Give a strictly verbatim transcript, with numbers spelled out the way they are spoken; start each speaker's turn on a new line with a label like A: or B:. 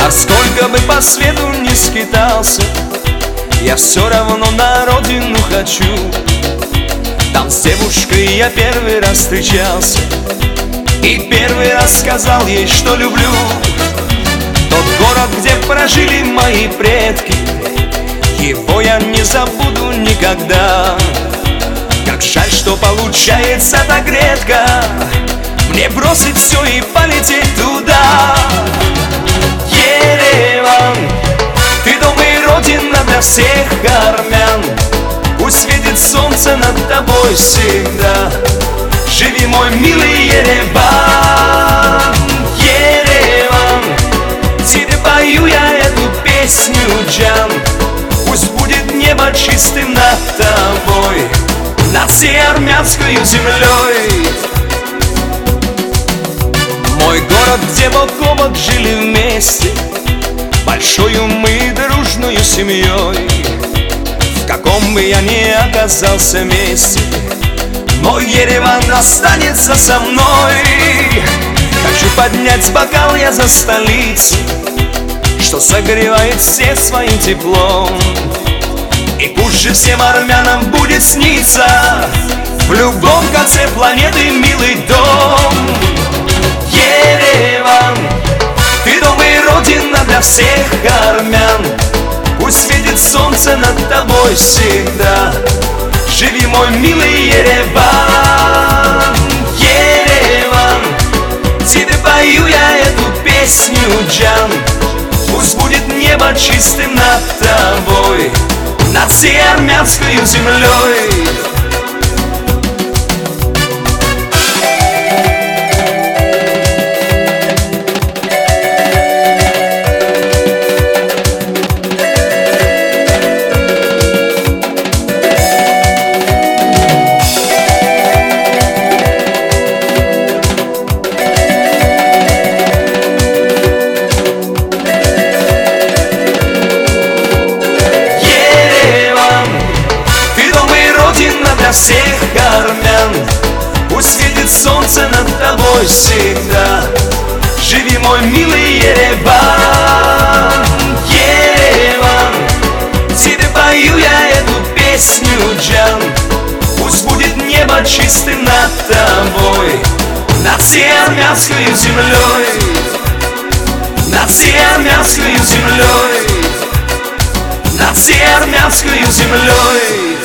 A: А сколько бы по свету ни скитался, я все равно на родину хочу. Там с девушкой я первый раз встречался и первый раз сказал ей, что люблю. Тот город, где прожили мои предки, его я не забуду никогда. Как жаль, что получается так редко мне бросить все и полететь туда. Ереван, ты дом и родина для всех армян. Пусть светит солнце над тобой всегда. Живи, мой милый Ереван. Ереван, тебе пою я эту песню, Джан. Пусть будет небо чистым над тобой, над всей армянской землей. Мой город, где бок о бок жили вместе, большою мы дружную семьей. В каком бы я ни оказался месте, мой Ереван останется со мной. Хочу поднять бокал я за столицу, что согревает всех своим теплом. И пусть же всем армянам будет сниться в любом конце планеты милый дом. Ереван, ты дом и родина для всех армян. Пусть светит солнце над тобой всегда. Живи, мой милый Ереван. Ереван, тебе пою я эту песню, Джан. Пусть будет небо чистым над тобой, над всей армянской землей. Для всех армян, пусть светит солнце над тобой всегда. Живи, мой милый Ереван. Ереван, тебе пою я эту песню, Джан. Пусть будет небо чистым над тобой, над всей армянской землей, над всей армянской землей, над всей армянской землей.